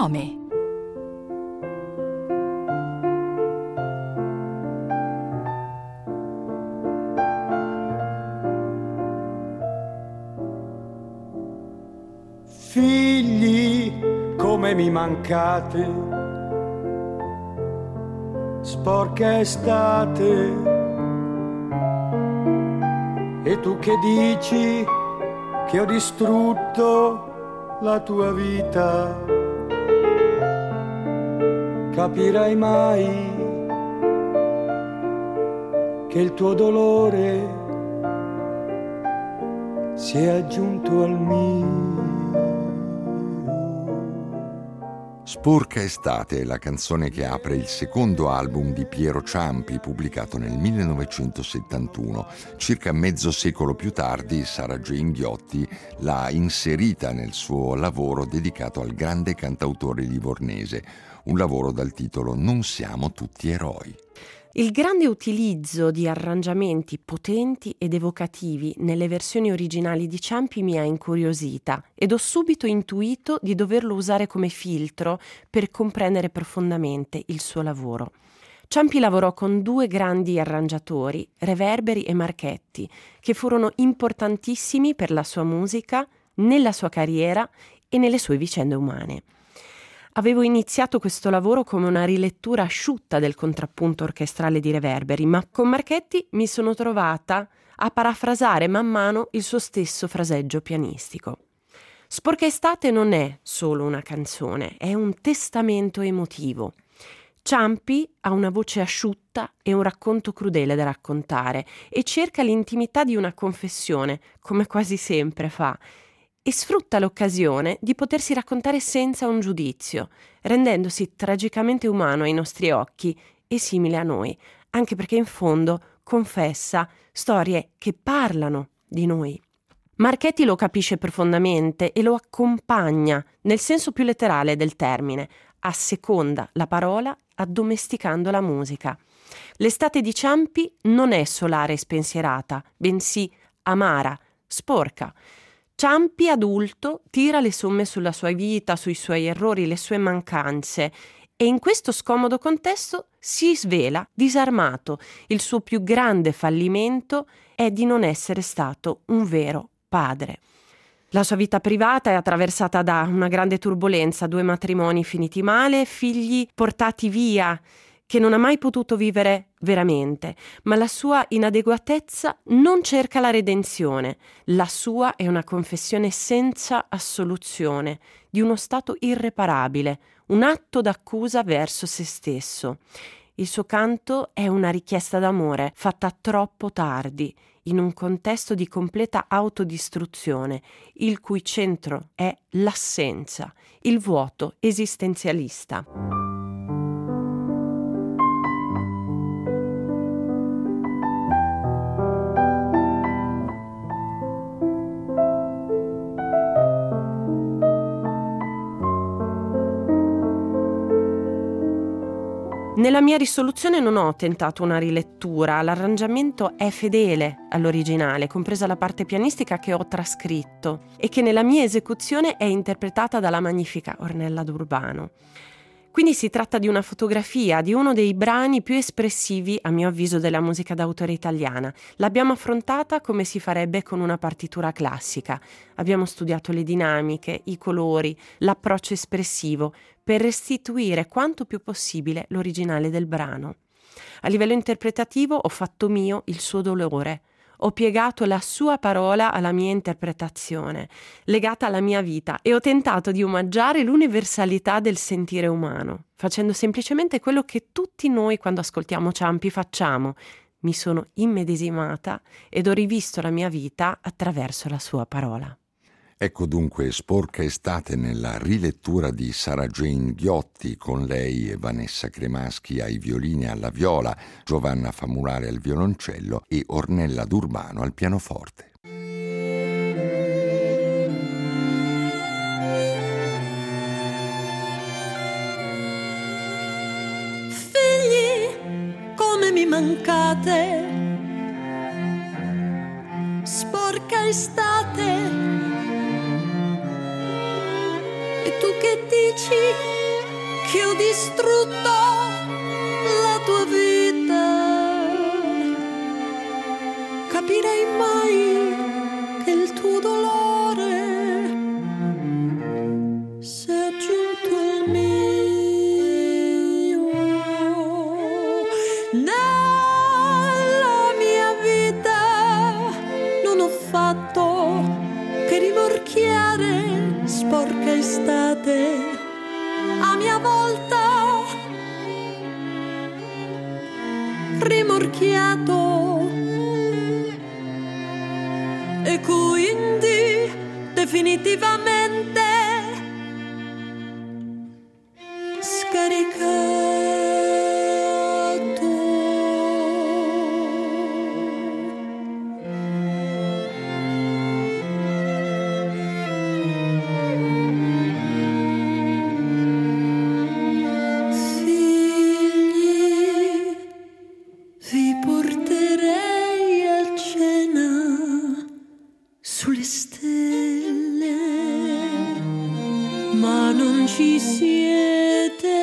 nome. Figli, come mi mancate, sporca estate. E tu che dici che ho distrutto la tua vita, capirai mai che il tuo dolore si è aggiunto al mio. Sporca estate è la canzone che apre il secondo album di Piero Ciampi, pubblicato nel 1971. Circa mezzo secolo più tardi, Sarah Jane Ghiotti l'ha inserita nel suo lavoro dedicato al grande cantautore livornese, un lavoro dal titolo Non siamo tutti eroi. Il grande utilizzo di arrangiamenti potenti ed evocativi nelle versioni originali di Ciampi mi ha incuriosita ed ho subito intuito di doverlo usare come filtro per comprendere profondamente il suo lavoro. Ciampi lavorò con due grandi arrangiatori, Reverberi e Marchetti, che furono importantissimi per la sua musica, nella sua carriera e nelle sue vicende umane. Avevo iniziato questo lavoro come una rilettura asciutta del contrappunto orchestrale di Reverberi, ma con Marchetti mi sono trovata a parafrasare man mano il suo stesso fraseggio pianistico. Sporca estate non è solo una canzone, è un testamento emotivo. Ciampi ha una voce asciutta e un racconto crudele da raccontare e cerca l'intimità di una confessione, come quasi sempre fa, e sfrutta l'occasione di potersi raccontare senza un giudizio, rendendosi tragicamente umano ai nostri occhi e simile a noi, anche perché in fondo confessa storie che parlano di noi. Marchetti lo capisce profondamente e lo accompagna, nel senso più letterale del termine, asseconda la parola addomesticando la musica. L'estate di Ciampi non è solare e spensierata, bensì amara, sporca. Ciampi adulto tira le somme sulla sua vita, sui suoi errori, le sue mancanze e in questo scomodo contesto si svela disarmato. Il suo più grande fallimento è di non essere stato un vero padre. La sua vita privata è attraversata da una grande turbolenza, 2 matrimoni finiti male, figli portati via, che non ha mai potuto vivere veramente, ma la sua inadeguatezza non cerca la redenzione. La sua è una confessione senza assoluzione, di uno stato irreparabile, un atto d'accusa verso se stesso. Il suo canto è una richiesta d'amore fatta troppo tardi, in un contesto di completa autodistruzione, il cui centro è l'assenza, il vuoto esistenzialista. Nella mia risoluzione non ho tentato una rilettura, l'arrangiamento è fedele all'originale, compresa la parte pianistica che ho trascritto e che nella mia esecuzione è interpretata dalla magnifica Ornella D'Urbano. Quindi si tratta di una fotografia di uno dei brani più espressivi, a mio avviso, della musica d'autore italiana. L'abbiamo affrontata come si farebbe con una partitura classica. Abbiamo studiato le dinamiche, i colori, l'approccio espressivo, per restituire quanto più possibile l'originale del brano. A livello interpretativo ho fatto mio il suo dolore. Ho piegato la sua parola alla mia interpretazione, legata alla mia vita, e ho tentato di omaggiare l'universalità del sentire umano, facendo semplicemente quello che tutti noi quando ascoltiamo Ciampi facciamo. Mi sono immedesimata ed ho rivisto la mia vita attraverso la sua parola. Ecco dunque Sporca estate nella rilettura di Sarah Jane Ghiotti, con lei e Vanessa Cremaschi ai violini e alla viola, Giovanna Famulare al violoncello e Ornella D'Urbano al pianoforte. Figli, come mi mancate, sporca estate. E tu che dici che ho distrutto la tua vita, capirei mai che il tuo dolore si è aggiunto al mio. Nella mia vita non ho fatto che rimorchiare sporca estate a mia volta rimorchiato, e quindi definitivamente scaricato. Ci siete